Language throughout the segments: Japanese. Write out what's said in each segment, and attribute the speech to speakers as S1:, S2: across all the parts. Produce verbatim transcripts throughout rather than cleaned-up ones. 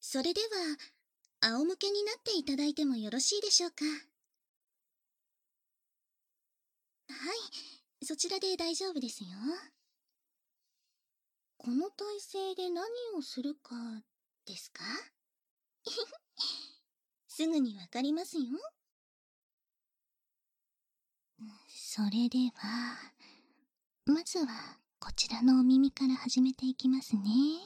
S1: それでは、仰向けになっていただいてもよろしいでしょうか。はい、そちらで大丈夫ですよ。この体勢で何をするかですか？すぐにわかりますよ。それでは、まずはこちらのお耳から始めていきますね。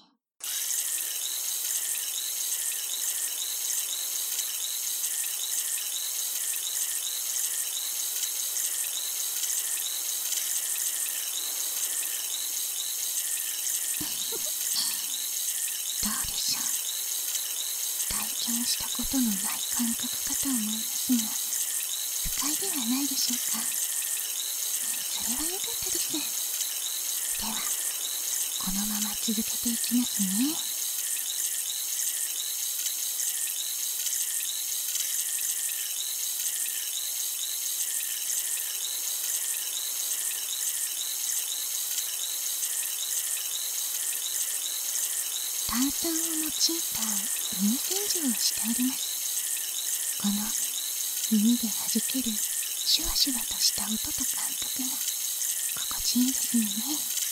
S1: どうでしょう。体験したことのない感覚かと思いますが、不快ではないでしょうか。それは良かったです。では、このまま続けていきますね。炭酸を用いた耳洗浄をしております。この耳で弾けるシュワシュワとした音と感覚が心地いいですよね。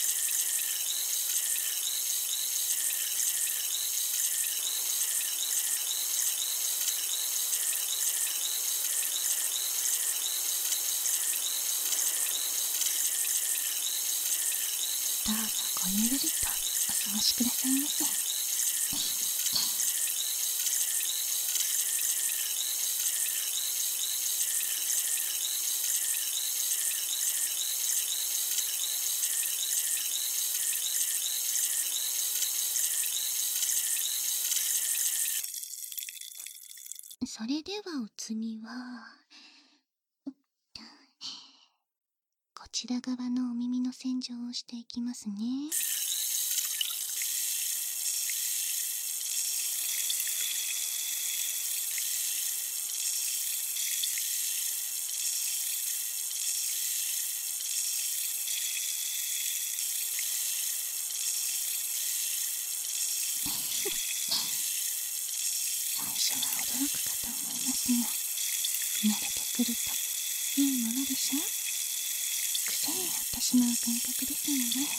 S1: どうぞごゆるりとお過ごしくださいませ。それではお次は、こちら側のお耳の洗浄をしていきますね。最初は驚くかと思いますが、慣れてくるといいものでしょう。癖になってしまう感覚ですよね。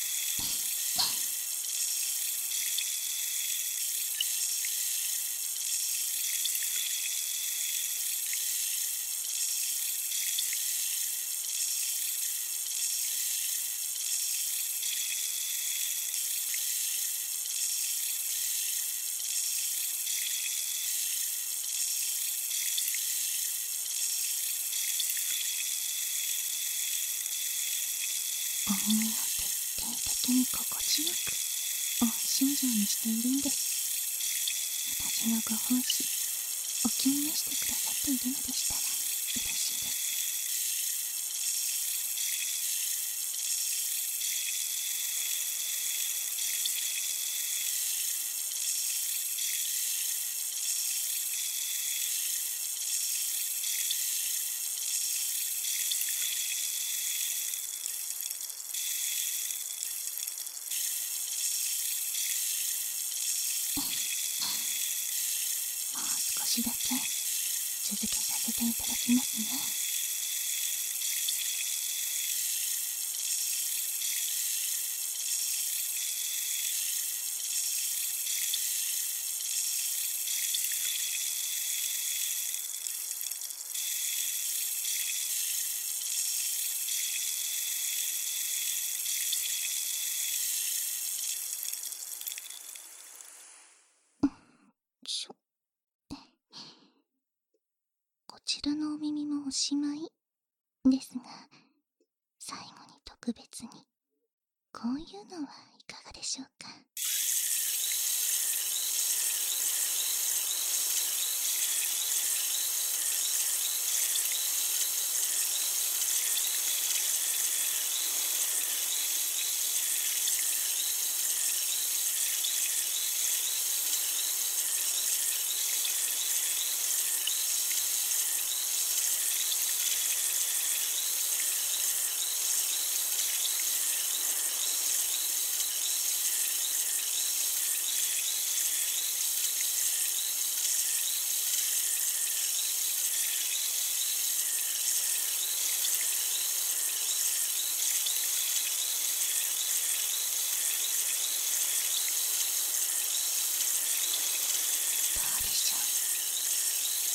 S1: お耳を徹底的に心地よく音信条にしているんです。私のご奉仕、お気に召してくださっているのでしたら嬉しいです。もう少しだけ続けさせていただきますね。しょこちらのお耳もおしまいですが、最後に特別にこういうのはいかがでしょうか。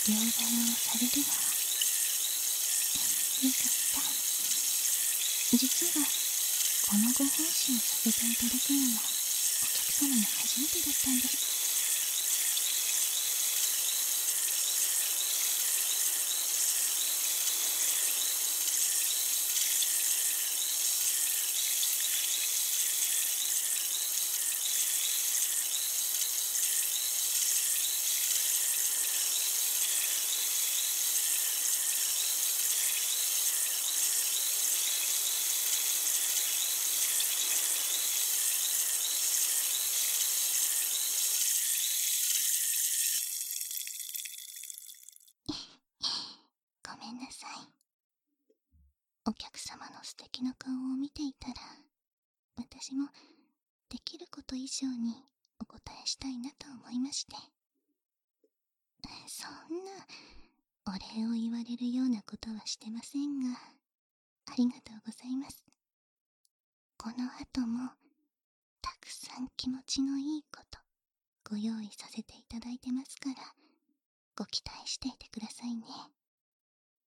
S1: 両替をされるのはよかった。実はこのご奉仕をさせていただくのはお客様の初めてだったんです。ごめんなさい。お客様の素敵な顔を見ていたら、私もできること以上にお答えしたいなと思いまして。そんなお礼を言われるようなことはしてませんが、ありがとうございます。この後もたくさん気持ちのいいことご用意させていただいてますから、ご期待していてくださいね。